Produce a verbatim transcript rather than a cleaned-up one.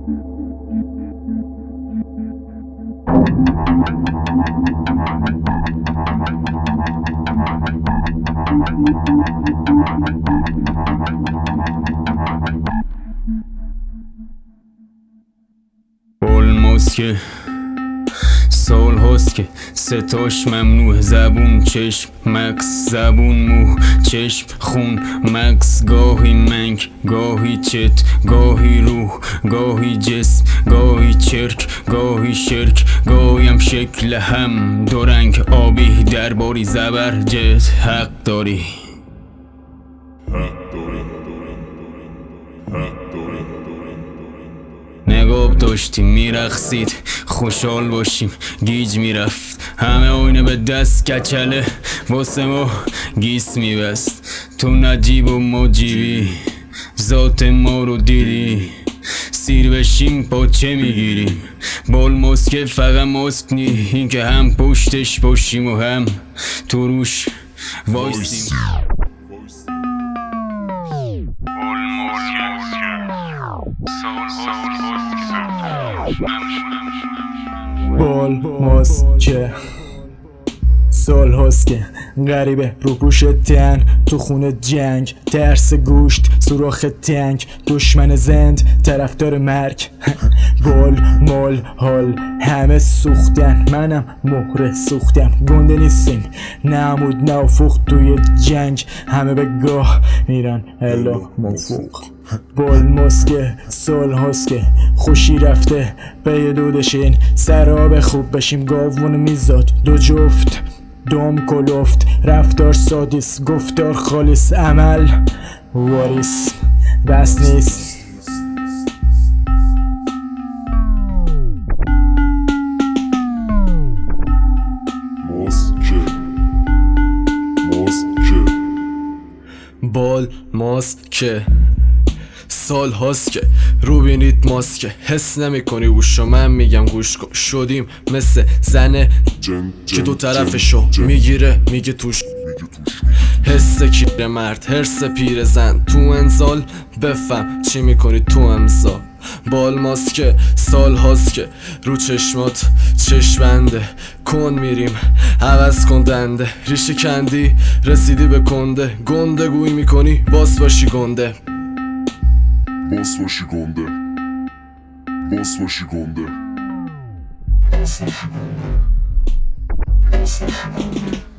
الماس که سال هاست که ستاش ممنوع، زبون چشم مکس، زبون مو چشم خون مکس، گاهی منگ گاهی چت، گاهی روح گاهی جسم، گاهی چرک گاهی شرک، گاهیم شکل هم دو رنگ، آبی درباری زبرجد، حق داری نقاب داشتیم میرقصید خوشحال باشیم، گیج میرفت همه آینه به دست، کچله واسه ما گیس میبست، تو نجیب و ما جیبی، ذات ما رو دیدی، سیر بشیم پاچه میگیریم، بال ماسکه فقط ماسک نی، این که هم پشتش باشیم و هم تو روش وایسیم. بال ماسکه سال هاست که غریبه رو پوش تن، تو خونه جنگ ترس گوشت سوراخ تنگ، دشمن زند طرفدار مرگ بال مال حال همه سوختن، منم مهره سوختم، گنده نیستیم نه عمود نه افق، توی جنگ همه به گاه میرن الا منفوق. بال ماسکه سال هاست که خوشی رفته به دودشین، سراب خوب بشیم گاوون میزاد دو جفت، دوم کلوفت رفتار سادیس، گفتار خالص، عمل واریس بس نیست. بال ماسکه سال هاست که رو بینید ماسکه، حس نمی کنی اوشو، من میگم گوش کن، شدیم مثل زنه که دو طرفشو میگیره میگه توش، حس کیر مرد هرس پیر زن، تو انزال بفهم چی میکنی تو امضا. بال ماسکه سال هاست که رو چشمات چشمنده، کن میریم عوض کن دنده، ریشه کندی رسیدی به کنده، گنده گوی میکنی باس باشی گنده، باس باشی گنده باس باشی گنده باس باشی گنده باس باشی گنده.